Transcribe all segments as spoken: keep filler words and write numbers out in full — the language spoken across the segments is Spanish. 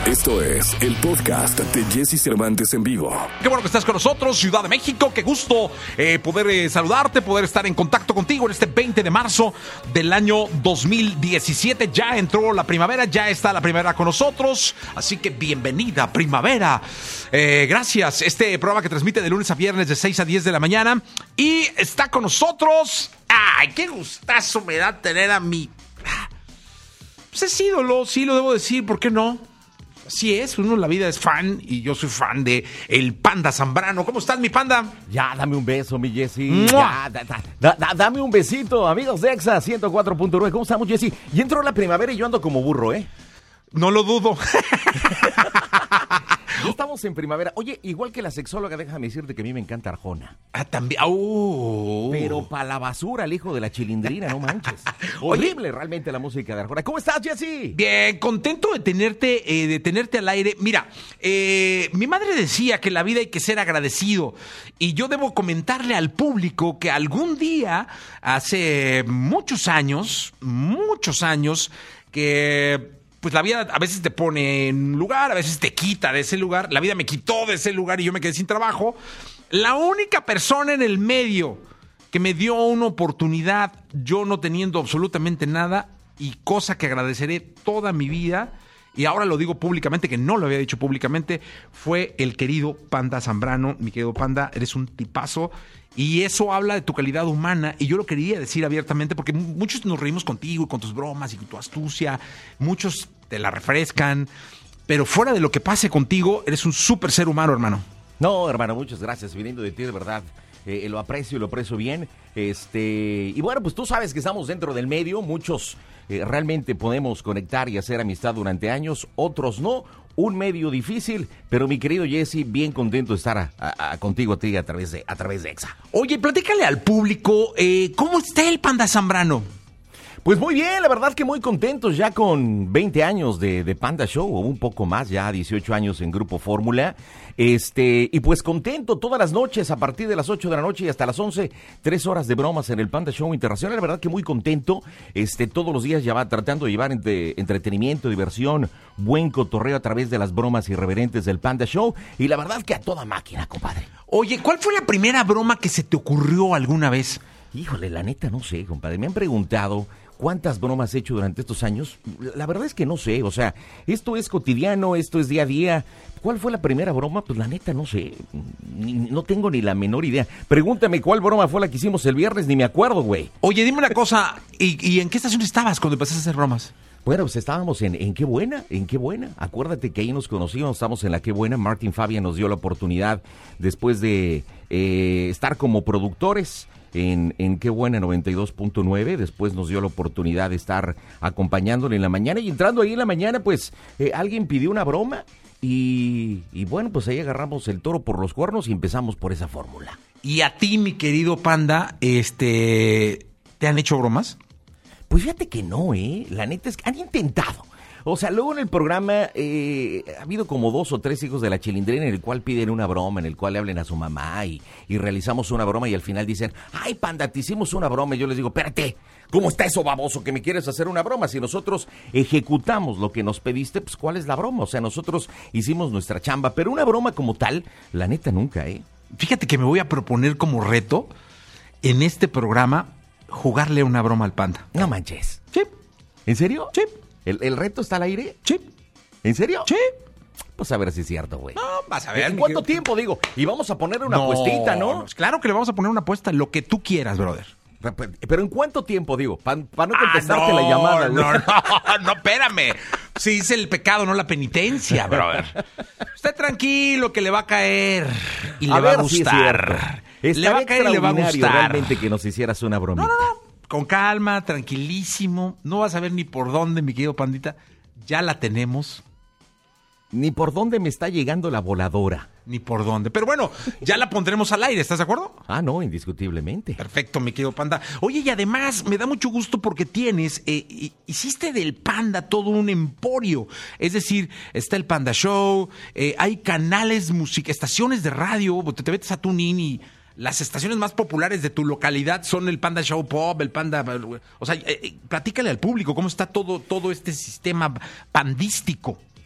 Esto es el podcast de Jesse Cervantes en vivo. Qué bueno que estás con nosotros, Ciudad de México. Qué gusto eh, poder eh, saludarte, poder estar en contacto contigo en este veinte de marzo del año dos mil diecisiete. Ya entró la primavera, ya está la primavera con nosotros. Así que bienvenida, primavera. Eh, gracias. Este programa que transmite de lunes a viernes de seis a diez de la mañana. Y está con nosotros. ¡Ay, qué gustazo me da tener a mi... Pues es ídolo, sí lo debo decir, ¿por qué no? Así es, uno en la vida es fan y yo soy fan de el Panda Zambrano. ¿Cómo estás, mi Panda? Ya, dame un beso, mi Jessy. Ya, da, da, da, da, dame un besito, amigos de Exa ciento cuatro punto nueve. ¿Cómo estamos, Jessy? Y entró la primavera y yo ando como burro, ¿eh? No lo dudo. Estamos en primavera. Oye, igual que la sexóloga, déjame decirte que a mí me encanta Arjona. Ah, también. Uh. Pero para la basura, el hijo de la chilindrina, no manches. Horrible realmente la música de Arjona. ¿Cómo estás, Jessy? Bien, contento de tenerte, eh, de tenerte al aire. Mira, eh, mi madre decía que en la vida hay que ser agradecido. Y yo debo comentarle al público que algún día, hace muchos años, muchos años, que... pues la vida a veces te pone en un lugar, a veces te quita de ese lugar. La vida me quitó de ese lugar y yo me quedé sin trabajo. La única persona en el medio que me dio una oportunidad, yo no teniendo absolutamente nada, y cosa que agradeceré toda mi vida, y ahora lo digo públicamente, que no lo había dicho públicamente, fue el querido Panda Zambrano. Mi querido Panda, eres un tipazo. Y eso habla de tu calidad humana, y yo lo quería decir abiertamente porque muchos nos reímos contigo y con tus bromas y con tu astucia, muchos te la refrescan, pero fuera de lo que pase contigo, eres un súper ser humano, hermano. No, hermano, muchas gracias, viniendo de ti, de verdad. Eh, lo aprecio y lo aprecio bien. Este, y bueno, pues tú sabes que estamos dentro del medio, muchos eh, realmente podemos conectar y hacer amistad durante años, otros no. Un medio difícil, pero mi querido Jesse, bien contento de estar a, a, a contigo a ti a través de, a través de Exa. Oye, platícale al público, eh, ¿cómo está el Panda Zambrano? Pues muy bien, la verdad que muy contentos ya con veinte años de, de Panda Show, o un poco más, ya dieciocho años en Grupo Fórmula. Este, y pues contento todas las noches, a partir de las ocho de la noche y hasta las once, tres horas de bromas en el Panda Show Internacional. La verdad que muy contento, este, todos los días ya va tratando de llevar entre, entretenimiento, diversión, buen cotorreo a través de las bromas irreverentes del Panda Show. Y la verdad que a toda máquina, compadre. Oye, ¿cuál fue la primera broma que se te ocurrió alguna vez? Híjole, la neta no sé, compadre. Me han preguntado cuántas bromas he hecho durante estos años. La verdad es que no sé, o sea, esto es cotidiano, esto es día a día. ¿Cuál fue la primera broma? Pues la neta no sé, ni, no tengo ni la menor idea. Pregúntame cuál broma fue la que hicimos el viernes, ni me acuerdo, güey. Oye, dime una cosa, ¿y, y en qué estación estabas cuando empezaste a hacer bromas? Bueno, pues estábamos en, en Qué Buena, en Qué Buena. Acuérdate que ahí nos conocimos, estamos en la Qué Buena. Martín Fabián nos dio la oportunidad después de eh, estar como productores en, en Qué Buena noventa y dos punto nueve. Después nos dio la oportunidad de estar acompañándole en la mañana. Y entrando ahí en la mañana, pues eh, alguien pidió una broma. Y, y bueno, pues ahí agarramos el toro por los cuernos y empezamos por esa fórmula. Y a ti, mi querido Panda, este, ¿te han hecho bromas? Pues fíjate que no, ¿eh? La neta es que han intentado. O sea, luego en el programa eh, ha habido como dos o tres hijos de la chilindrina en el cual piden una broma, en el cual le hablen a su mamá y, y realizamos una broma y al final dicen, ay, Panda, te hicimos una broma. Y yo les digo, espérate, ¿cómo está eso, baboso, que me quieres hacer una broma? Si nosotros ejecutamos lo que nos pediste, pues ¿cuál es la broma? O sea, nosotros hicimos nuestra chamba, pero una broma como tal, la neta nunca, ¿eh? Fíjate que me voy a proponer como reto en este programa jugarle una broma al Panda. No manches. Sí. ¿En serio? Sí. ¿El, el reto está al aire? Sí. ¿En serio? Sí. Pues a ver si es cierto, güey. No, vas a ver. ¿En cuánto querido... tiempo, digo? Y vamos a poner una no, apuestita, ¿no? ¿no? Claro que le vamos a poner una apuesta, lo que tú quieras, brother. Pero ¿en cuánto tiempo, digo? Para pa no contestarte ah, no, la llamada, güey. No, no, no, espérame. Si dice el pecado, no la penitencia, brother. Usted tranquilo que le va a caer y a le va a gustar. Si le va a caer y le va a gustar. Realmente que nos hicieras una bromita. No, no, no. Con calma, tranquilísimo. No vas a ver ni por dónde, mi querido Pandita. Ya la tenemos. Ni por dónde me está llegando la voladora. Ni por dónde. Pero bueno, ya la pondremos al aire, ¿estás de acuerdo? Ah, no, indiscutiblemente. Perfecto, mi querido Panda. Oye, y además me da mucho gusto porque tienes, eh, hiciste del Panda todo un emporio. Es decir, está el Panda Show, eh, hay canales, música, estaciones de radio, te, te metes a TuneIn y las estaciones más populares de tu localidad son el Panda Show Pop, el Panda... O sea, eh, platícale al público cómo está todo, todo este sistema pandístico.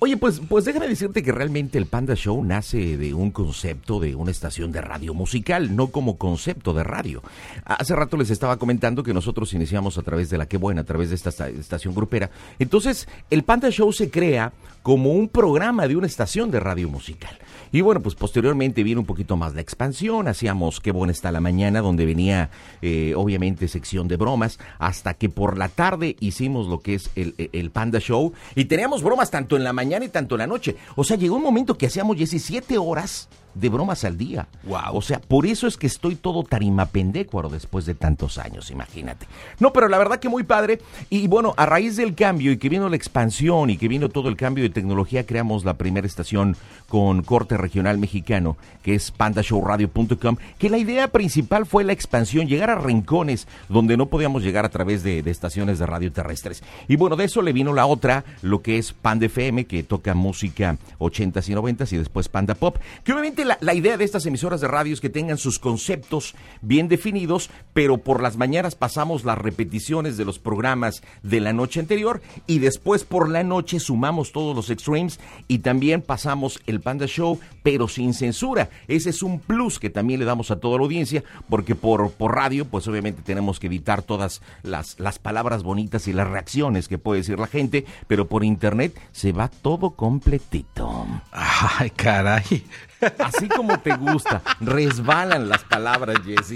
Oye, pues, pues déjame decirte que realmente el Panda Show nace de un concepto de una estación de radio musical, no como concepto de radio. Hace rato les estaba comentando que nosotros iniciamos a través de La Qué Buena, a través de esta esta- estación grupera. Entonces, el Panda Show se crea como un programa de una estación de radio musical. Y bueno, pues posteriormente viene un poquito más la expansión, hacíamos Qué Buena Está la Mañana, donde venía eh, obviamente sección de bromas, hasta que por la tarde hicimos lo que es el, el Panda Show, y teníamos bromas tanto en la mañana y tanto en la noche. O sea, llegó un momento que hacíamos diecisiete horas de bromas al día. Wow. O sea, por eso es que estoy todo tarimapendécuaro después de tantos años, imagínate. No, pero la verdad que muy padre. Y bueno, a raíz del cambio y que vino la expansión y que vino todo el cambio de tecnología, creamos la primera estación con corte regional mexicano, que es panda show radio punto com, que la idea principal fue la expansión, llegar a rincones donde no podíamos llegar a través de, de estaciones de radio terrestres. Y bueno, de eso le vino la otra, lo que es Panda F M, que toca música ochentas y noventas, y después Panda Pop, que obviamente La, la idea de estas emisoras de radio es que tengan sus conceptos bien definidos, pero por las mañanas pasamos las repeticiones de los programas de la noche anterior, y después por la noche sumamos todos los extremes y también pasamos el Panda Show, pero sin censura. Ese es un plus que también le damos a toda la audiencia, porque por, por radio, pues obviamente tenemos que evitar todas las, las palabras bonitas y las reacciones que puede decir la gente, pero por internet se va todo completito. Ay, caray. Así como te gusta, resbalan las palabras, Jessy.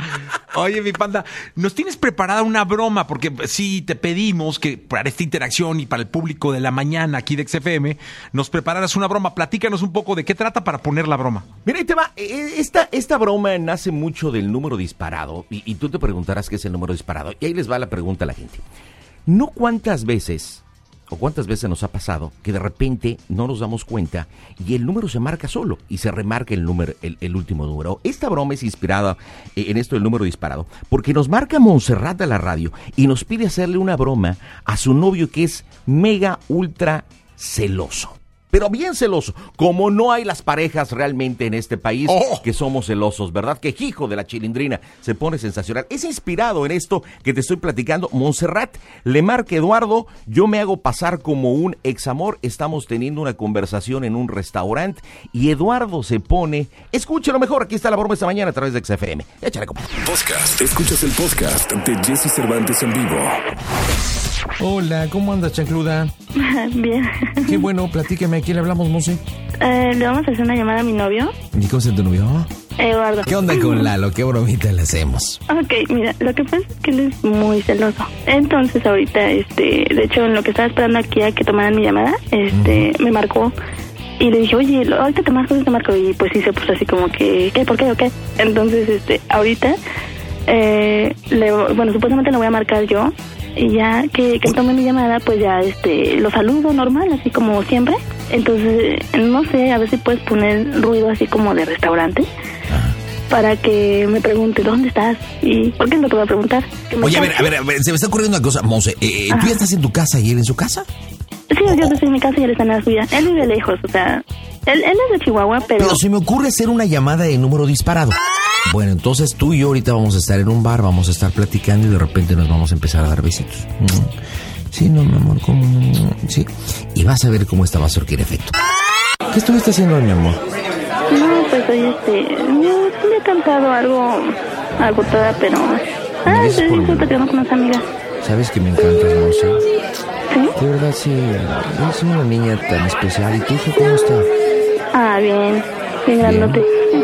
Oye, mi Panda, nos tienes preparada una broma, porque sí te pedimos que para esta interacción y para el público de la mañana aquí de X F M, nos prepararas una broma. Platícanos un poco de qué trata para poner la broma. Mira, ahí te va. Esta, esta broma nace mucho del número disparado, y, y tú te preguntarás qué es el número disparado. Y ahí les va la pregunta a la gente. ¿No cuántas veces... o cuántas veces nos ha pasado que de repente no nos damos cuenta y el número se marca solo y se remarca el número, el, el último número? Esta broma es inspirada en esto del número disparado, porque nos marca Montserrat a la radio y nos pide hacerle una broma a su novio, que es mega ultra celoso. Pero bien celoso, como no hay las parejas realmente en este país oh. que somos celosos, ¿verdad? Que hijo de la Chilindrina se pone sensacional. Es inspirado en esto que te estoy platicando. Montserrat le marca Eduardo, yo me hago pasar como un examor, estamos teniendo una conversación en un restaurante y Eduardo se pone, escúchalo mejor, aquí está la broma esta mañana a través de X F M. Échale, compadre. Podcast. Escuchas el podcast de Jessy Cervantes en vivo. Hola, ¿cómo andas, chancluda? Bien. Qué bueno, platíqueme, ¿a quién le hablamos, Monse? Eh, le vamos a hacer una llamada a mi novio, ¿Y cómo se tu novio? Eduardo. ¿Qué onda con Lalo? ¿Qué bromita le hacemos? Ok, mira, lo que pasa es que él es muy celoso. Entonces ahorita, este, de hecho, en lo que estaba esperando aquí a que tomaran mi llamada, este, uh-huh. me marcó y le dije, oye, ahorita te marco, te marco, y pues sí se puso así como que, ¿qué? ¿Por qué? ¿O qué? Entonces, este, ahorita, eh, le, bueno, supuestamente lo voy a marcar yo. Y ya que, que tome mi llamada, pues ya este lo saludo normal, así como siempre. Entonces, no sé, a ver si puedes poner ruido así como de restaurante, ajá, para que me pregunte, ¿dónde estás? ¿Y por qué no te voy a preguntar? Oye, a ver, a ver, a ver, se me está ocurriendo una cosa, Monse. Eh, ¿Tú ya estás en tu casa y él en su casa? Sí, yo estoy en mi casa y él está en la suya. Él vive lejos, o sea, él, él es de Chihuahua, pero... Pero se me ocurre hacer una llamada de número disparado. Bueno, entonces tú y yo ahorita vamos a estar en un bar, vamos a estar platicando y de repente nos vamos a empezar a dar besitos. Sí, no, mi amor, ¿cómo? Sí. Y vas a ver cómo esta va a surgir efecto. ¿Qué estuviste haciendo, mi amor? No, pues hoy este... Yo sí me he cantado algo agotada, pero... Ah, estoy platicando con unas amigas. ¿Sabes que me encantas, Monse? ¿Sí? De verdad, sí. Eres una niña tan especial. ¿Y tu hijo cómo está? Ah, bien. Bien grandote.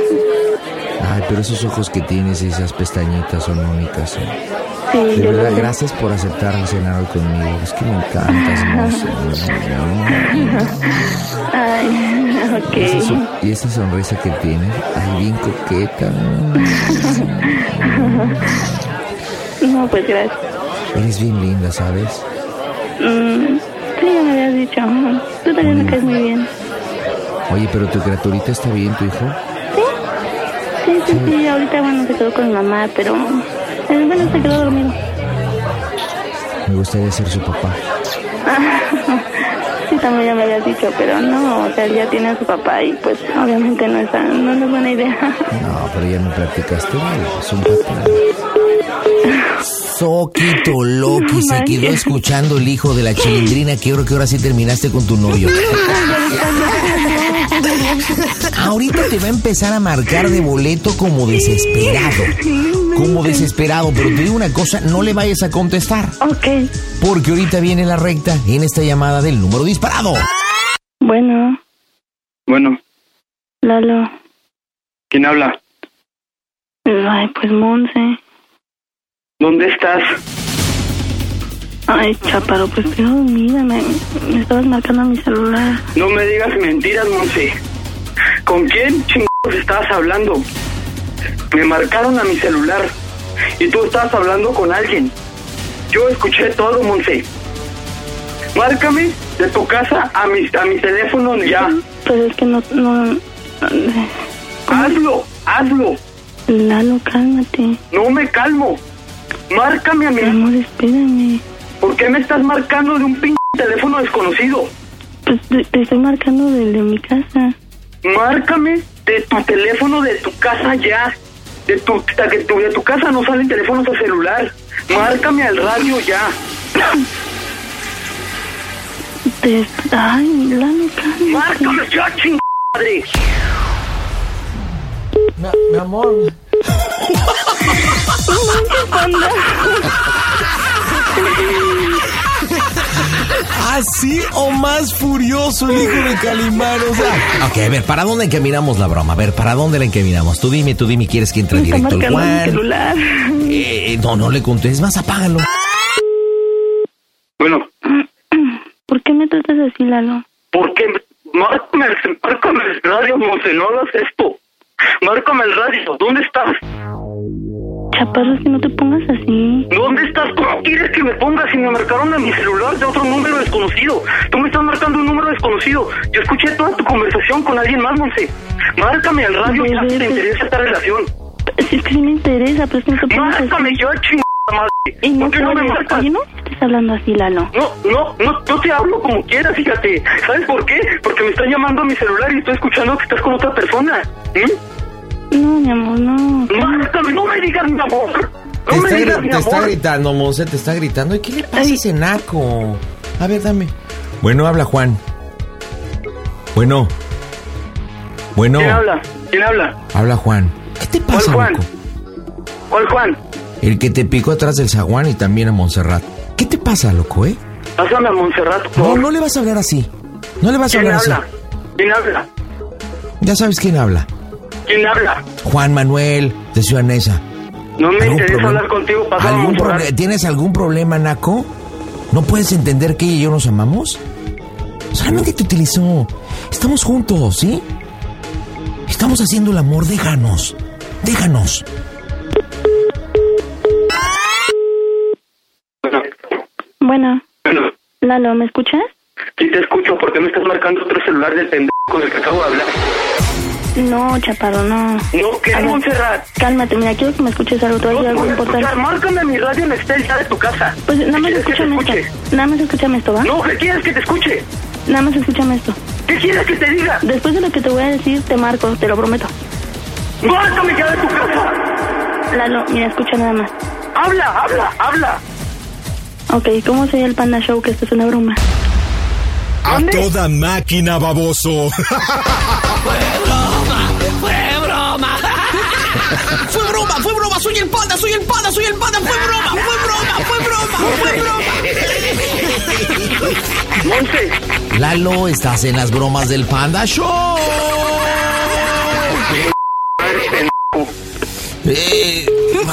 Ay, pero esos ojos que tienes y esas pestañitas son únicas, ¿eh? Sí, de verdad, sé. Gracias por aceptar cenar hoy conmigo. Es que me encantas, Monse. Ay, ok. Y esa, y esa sonrisa que tienes, ay, bien coqueta. No, pues gracias. Eres bien linda, ¿sabes? Mm, sí, ya me habías dicho. Tú también mm. me caes muy bien. Oye, pero tu criaturita está bien, ¿tu hijo? Sí. Sí, sí, sí, sí. Ahorita, bueno, se quedó con mi mamá, pero... Eh, bueno, se quedó dormido. Me gustaría ser su papá. Sí, también ya me habías dicho, pero no, o sea, él ya tiene a su papá y pues obviamente no es, no es buena idea. No, pero ya me platicaste, es un papá. Soquito Loki, No se manches. quedó escuchando el hijo de la Chilindrina, que creo que ahora sí terminaste con tu novio. Ahorita te va a empezar a marcar de boleto como desesperado. Como desesperado, pero te digo una cosa, no le vayas a contestar. Ok. Porque ahorita viene la recta en esta llamada del número disparado. Bueno, Bueno, Lalo. ¿quién habla? Ay, pues Monse. ¿Dónde estás? Ay, Chaparro, pues estoy dormida. Me, me estabas marcando a mi celular. No me digas mentiras, Monse. ¿Con quién chingados estabas hablando? Me marcaron a mi celular y tú estabas hablando con alguien. Yo escuché todo, Monse. Márcame de tu casa a mi, a mi teléfono ya. Pero es que no... no Hazlo, hazlo. Lalo, cálmate. No me calmo. Márcame a Mi mi... amor, espérame. ¿Por qué me estás marcando de un pinche teléfono desconocido? Pues te, te estoy marcando del de mi casa. Márcame de tu teléfono de tu casa ya. De tu, de tu, de tu casa no salen teléfonos a celular. Márcame al radio ya. Te, ay, Lalo, cálmate. Márcame ya, chingada madre. Mi, mi amor. Así o más furioso el hijo de Calimán, o sea. Ok, a ver, ¿para dónde encaminamos la broma? A ver, ¿para dónde la encaminamos? Tú dime, tú dime, ¿quieres que entre Me está directo el marcando mi Juan? celular. Eh, no, no le contestes, más apágalo. Bueno, ¿Por qué me tratas así, Lalo? ¿por qué? Márcame, el- márcame el radio, Monse, no hagas esto. Márcame el radio, ¿dónde estás? Chaparro, es que no te pongas así. ¿Dónde estás? ¿Cómo quieres que me ponga si me marcaron a mi celular de otro número desconocido? Tú me estás marcando un número desconocido. Yo escuché toda tu conversación con alguien más, Monse. Márcame al radio ya si te interesa esta relación. Sí, es que sí me interesa, pero es que no te pongas así. Márcame yo, chingada madre. Y no, ¿Por qué no me puedes. marcas? Oye, no estés hablando así, Lalo. No, no, no, no te hablo como quieras, fíjate. ¿Sabes por qué? Porque me están llamando a mi celular y estoy escuchando que estás con otra persona. ¿Mm? No, mi amor, no. Márcame, no me digas mi amor. Te No me está, digas gri- mi te está amor. gritando, Monse, te está gritando. ¿Y qué le pasa a Ay. ese naco? A ver, dame. Bueno, habla Juan. Bueno. Bueno. ¿Quién habla? ¿Quién habla? Habla Juan. ¿Qué te ¿Cuál pasa, Juan? loco? ¿Cuál Juan? El que te picó atrás del zaguán y también a Montserrat. ¿Qué te pasa, loco, eh? Pásame a Montserrat, por No, favor. no le vas a hablar así. No le vas a ¿Quién hablar habla? así. ¿Quién habla? Ya sabes quién habla. ¿Quién habla? Juan Manuel, de Ciudad Neza. No me ¿Algún interesa problema? hablar contigo, pásame a ¿Algún Montserrat. proble- ¿Tienes algún problema, naco? ¿No puedes entender que ella y yo nos amamos? Solamente te utilizó. Estamos juntos, ¿sí? Estamos haciendo el amor, déjanos. Déjanos. Bueno, Bueno, bueno, Lalo, ¿me escuchas? sí te escucho, ¿por qué me estás marcando otro celular del pendejo con el que acabo de hablar? No, Chaparro, no. No, ¿qué A es ver, Montserrat? Cálmate, mira, quiero que me escuches algo. Te voy a No decir te algo voy a escuchar, importante. márcame a mi radio en Excel ya de tu casa. Pues nada más ¿Quieres que te escúchame escuche? esto. Nada más escúchame esto, ¿va? No, ¿qué quieres que te escuche? Nada más escúchame esto. ¿Qué quieres que te diga? Después de lo que te voy a decir, te marco, te lo prometo. Márcame ya de tu casa. Lalo, mira, escucha nada más. Habla, habla, habla. Ok, ¿cómo se llama el Panda Show? Que esto es una broma. A ¿Dónde? toda máquina, baboso. Fue broma, fue broma, soy el panda, soy el panda, soy el panda, fue broma, fue broma, fue broma, fue broma. Monse, Lalo, estás en las bromas del Panda Show. Eh,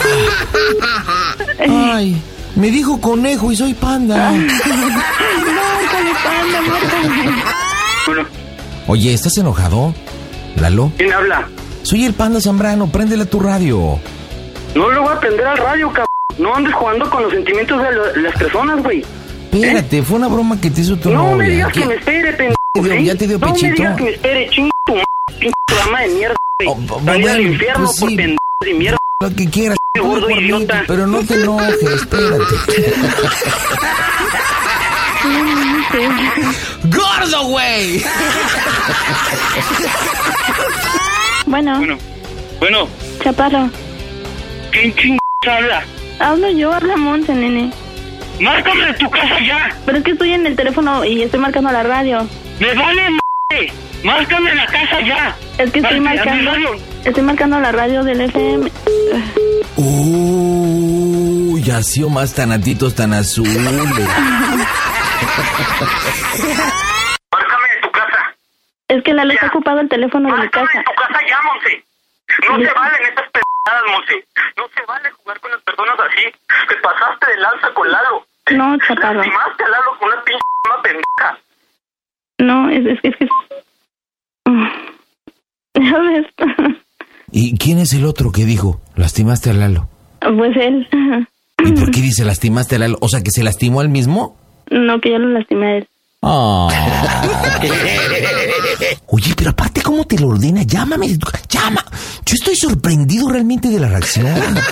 ay, me dijo conejo y soy panda. Márcale, Panda, márcale. bueno, Oye, ¿estás enojado? Lalo, ¿quién habla? soy el Panda Zambrano, préndele a tu radio. No le voy a prender al radio, cabrón. No andes jugando con los sentimientos de lo- las personas, güey. Espérate, fue una broma que te hizo tu No novia. me digas ¿Qué? que me espere, pendejo. ¿Ya te dio- ¿sí? ya te dio No me pechito? digas que me espere, ching tu m***, pinche programa de mierda, güey. Oh, bu- Salí al bueno, infierno pues por sí. pendejos de mierda. Lo que quieras, Gordo por mí, idiota. pero no te enojes, espérate. ¡Gordo, güey! Bueno, Bueno, bueno, Chaparro, ¿quién ching habla? Hablo yo, habla Monse, nene. Márcame de tu casa ya. Pero es que estoy en el teléfono y estoy marcando la radio. Me vale m***. Márcame en la casa ya. Es que estoy Márcame a mi marcando... radio. Estoy marcando la radio del F M. Uy, ya sí o más tanatitos tan azules. Márcame de tu casa. Es que Lalo está ocupado el teléfono de mi Márcame casa. de tu casa ya, Monse. No se valen estas pendejadas, Monse. No se vale jugar con las personas así. Te pasaste de lanza con Lalo. No, chaparro. Lastimaste a Lalo con una pinche pendeja. No, es, es, es que... Ya ves. ¿Y quién es el otro que dijo? ¿Lastimaste a Lalo? Pues él. ¿Y por qué dice lastimaste a Lalo? O sea, ¿que se lastimó él mismo? No, que yo lo lastimé a él. Oh. Oye, pero aparte, ¿cómo te lo ordena? Llámame. Llama. Yo estoy sorprendido realmente de la reacción.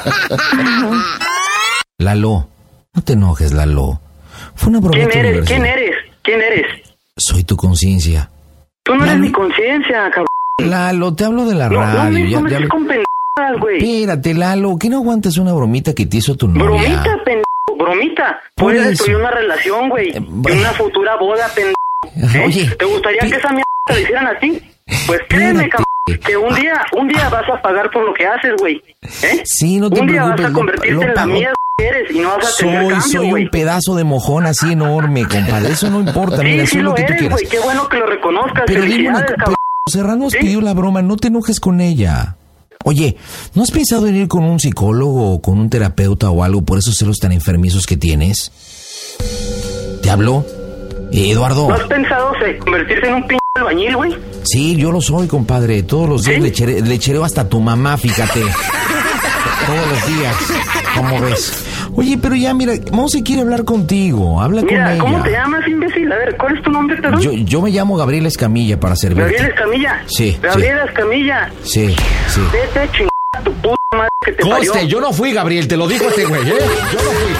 Lalo, no te enojes, Lalo. Fue una bromita ¿Quién eres? universal. ¿Quién eres? ¿Quién eres? Soy tu conciencia. Tú no eres Lalo. mi conciencia, cabrón. Lalo, te hablo de la No, no radio. me ya, no me ya estés le- con pendejadas, güey. Espérate, Lalo, ¿qué no aguantas una bromita que te hizo tu novia? Bromita, pendejo. Bromita. Por Puedes eso. destruir una relación, güey. Eh, Y bueno. una futura boda, pendejo. ¿Eh? Oye, ¿Te gustaría pi- que esa mierda te la hicieran así? Pues créeme, Espérate. cabrón, que un día, un día vas a pagar por lo que haces, güey. ¿Eh? Sí, no te un día preocupes, vas a lo- convertirte lo en la pago. mierda que eres y no vas a tener Soy, cambio, soy güey. un pedazo de mojón así enorme, compadre. Eso no importa, mira, Sí, soy sí lo lo que tú eres, quieras. güey. Qué bueno que lo reconozcas. Pero dime una Felicidades, cosa, cabrón. Serrano nos ¿Sí? pidió la broma, no te enojes con ella. Oye, ¿no has pensado en ir con un psicólogo o con un terapeuta o algo por esos celos tan enfermizos que tienes? ¿Te habló? Eh, Eduardo. ¿No has pensado se- convertirte en un pinche albañil, güey? Sí, yo lo soy, compadre. Todos los días ¿Sí? le, chere- le chereo hasta a tu mamá, fíjate. Todos los días. ¿Cómo ves? Oye, pero ya, mira, Monse quiere hablar contigo. Habla con Mira, ella. ¿cómo te llamas, imbécil? A ver, ¿cuál es tu nombre, perdón? Yo, yo me llamo Gabriel Escamilla para servirte. Gabriel Escamilla. Sí, Gabriel Escamilla. Sí, sí. Vete a chingar a tu puta madre que te parió. Coste, yo no fui, Gabriel, te lo dijo este güey, ¿eh? Yo no fui.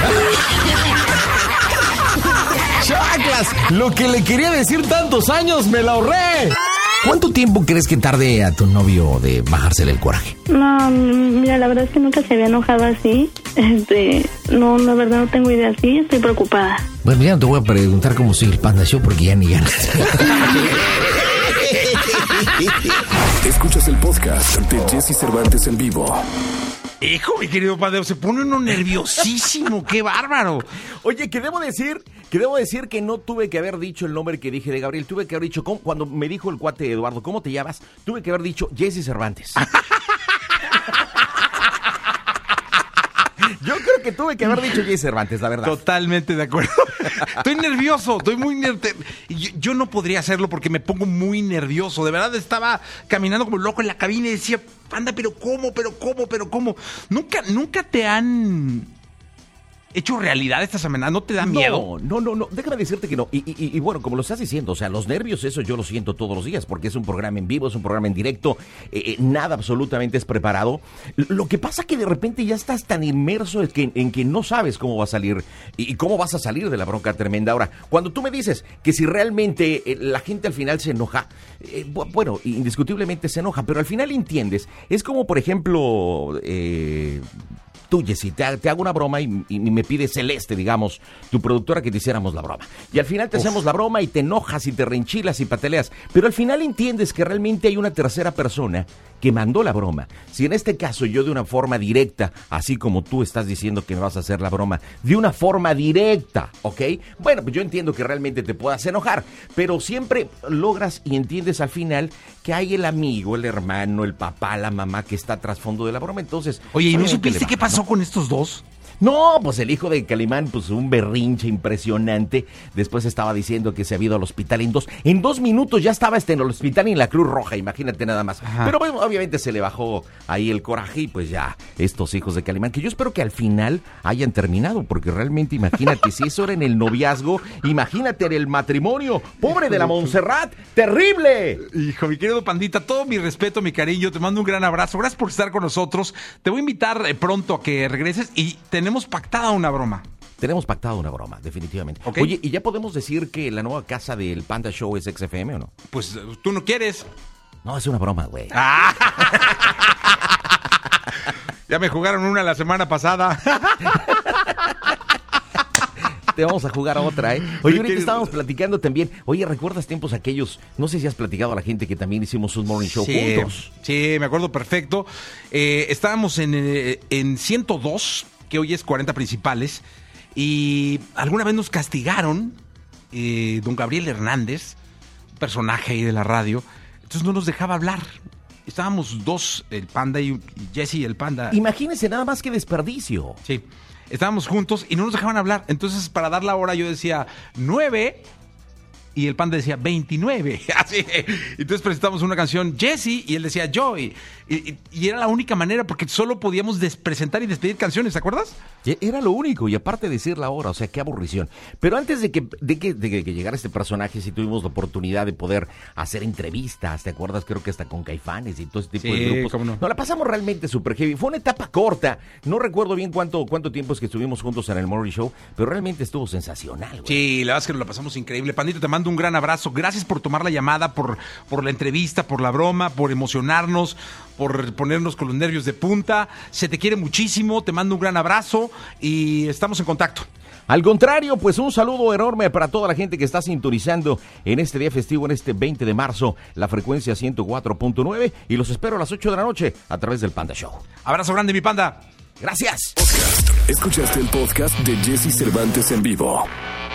¡Chaclas! Lo que le quería decir tantos años, me la ahorré. ¿Cuánto tiempo crees que tarde a tu novio de bajársele el coraje? No, mira, la verdad es que nunca se había enojado así. Este, no, la verdad no tengo idea. Sí, estoy preocupada. Bueno, ya no te voy a preguntar cómo soy el Panda Show porque ya ni ganas. Escuchas el podcast de Jesse Cervantes en vivo. Hijo, mi querido padre, se pone uno nerviosísimo, qué bárbaro. Oye, que debo decir, que debo decir que no tuve que haber dicho el nombre que dije de Gabriel, tuve que haber dicho, ¿cómo? Cuando me dijo el cuate Eduardo, ¿cómo te llamas? Tuve que haber dicho Jesse Cervantes. Yo creo que tuve que haber dicho Jesse Cervantes, la verdad. Totalmente de acuerdo. Estoy nervioso, estoy muy nervioso. Yo, yo no podría hacerlo porque me pongo muy nervioso. De verdad estaba caminando como loco en la cabina y decía, Panda, pero ¿cómo? ¿Pero cómo? ¿Pero cómo? ¿Nunca, nunca te han hecho realidad estas amenazas? ¿No te da miedo? No, no, no, no, déjame decirte que no. Y, y, y bueno, como lo estás diciendo, o sea, los nervios, eso yo lo siento todos los días, porque es un programa en vivo, es un programa en directo, eh, eh, nada absolutamente es preparado. Lo que pasa que de repente ya estás tan inmerso en que, en que no sabes cómo va a salir y, y cómo vas a salir de la bronca tremenda. Ahora, cuando tú me dices que si realmente eh, la gente al final se enoja, eh, bu- bueno, indiscutiblemente se enoja, pero al final entiendes, es como por ejemplo... Eh, Tú, Jessy, te, te hago una broma y, y me pide Celeste, digamos, tu productora, que te hiciéramos la broma. Y al final te Uf. hacemos la broma y te enojas y te reenchilas y pateleas. Pero al final entiendes que realmente hay una tercera persona que mandó la broma. Si en este caso yo de una forma directa, así como tú estás diciendo que me vas a hacer la broma, de una forma directa, ¿ok? Bueno, pues yo entiendo que realmente te puedas enojar, pero siempre logras y entiendes al final que hay el amigo, el hermano, el papá, la mamá que está trasfondo de la broma. Entonces, oye, ¿y no supiste qué pasó con estos dos? No, pues el hijo de Calimán, pues un berrinche impresionante. Después estaba diciendo que se había ido al hospital en dos, en dos minutos ya estaba este en el hospital y en la Cruz Roja, imagínate nada más. Ajá. Pero bueno, obviamente se le bajó ahí el coraje y pues ya, estos hijos de Calimán, que yo espero que al final hayan terminado, porque realmente imagínate, si eso era en el noviazgo, imagínate en el matrimonio. Pobre de la Montserrat, terrible. Hijo, mi querido Pandita, todo mi respeto, mi cariño, te mando un gran abrazo. Gracias por estar con nosotros. Te voy a invitar eh, pronto a que regreses y tenemos Tenemos pactada una broma. Tenemos pactada una broma, definitivamente. Okay. Oye, ¿y ya podemos decir que la nueva casa del Panda Show es X F M o no? Pues tú no quieres. No, es una broma, güey. Ah. Ya me jugaron una la semana pasada. Te vamos a jugar a otra, ¿eh? Oye, ahorita estábamos platicando también. Oye, ¿recuerdas tiempos aquellos? No sé si has platicado a la gente que también hicimos un morning show sí, juntos. Sí, me acuerdo perfecto. Eh, estábamos en, eh, en ciento dos, que hoy es cuarenta principales, y alguna vez nos castigaron eh, don Gabriel Hernández, un personaje ahí de la radio, entonces no nos dejaba hablar. Estábamos dos, el Panda y, y Jesse y el Panda. Imagínense, nada más que desperdicio. Sí. Estábamos juntos y no nos dejaban hablar. Entonces, para dar la hora, yo decía nueve y el Panda decía veintinueve. Así. Entonces presentamos una canción, Jesse, y él decía yo. Y, y, y era la única manera porque solo podíamos presentar y despedir canciones, ¿te acuerdas? Era lo único, y aparte decir la hora, o sea, qué aburrición. Pero antes de que, de que, de que llegara este personaje, sí tuvimos la oportunidad de poder hacer entrevistas, ¿te acuerdas? Creo que hasta con Caifanes y todo ese tipo sí, de grupos. Cómo no. Nos la pasamos realmente súper heavy. Fue una etapa corta, no recuerdo bien cuánto, cuánto tiempo es que estuvimos juntos en el Morning Show, pero realmente estuvo sensacional, güey. Sí, la verdad es que nos la pasamos increíble. Pandito, te mando un gran abrazo. Gracias por tomar la llamada, por, por la entrevista, por la broma, por emocionarnos, por ponernos con los nervios de punta. Se te quiere muchísimo, te mando un gran abrazo y estamos en contacto. Al contrario, pues un saludo enorme para toda la gente que está sintonizando en este día festivo, en este veinte de marzo, la frecuencia ciento cuatro punto nueve, y los espero a las ocho de la noche a través del Panda Show. Abrazo grande, mi Panda. Gracias. Podcast. Escuchaste el podcast de Jesse Cervantes en vivo.